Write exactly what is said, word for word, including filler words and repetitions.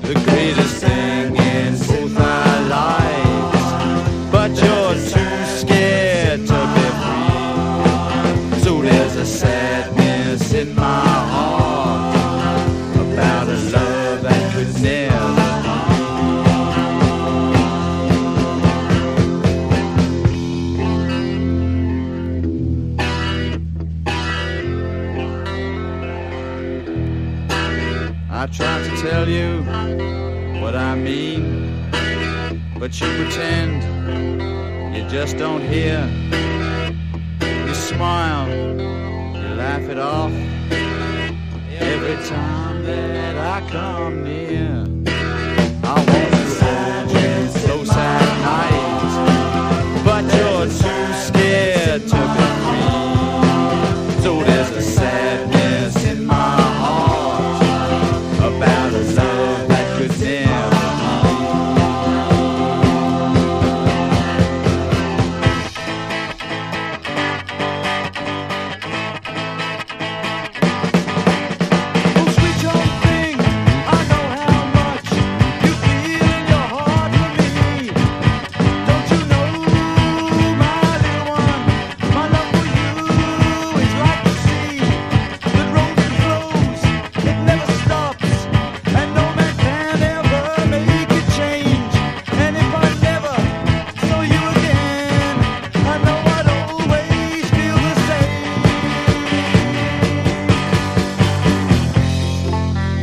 The greatest thing in both our lives, but you're too scared to be free. So there's a sadness in my heart about a love that could never I try to tell you what I mean, but you pretend you just don't hear. You smile, you laugh it off every time that I come near.